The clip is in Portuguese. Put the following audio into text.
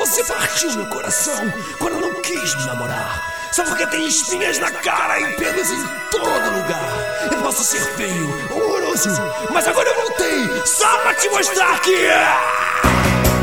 Você partiu meu coração quando não quis me namorar. Só porque tem espinhas na cara e pelos em todo lugar. Eu posso ser feio, horroroso, mas agora eu voltei só pra te mostrar que...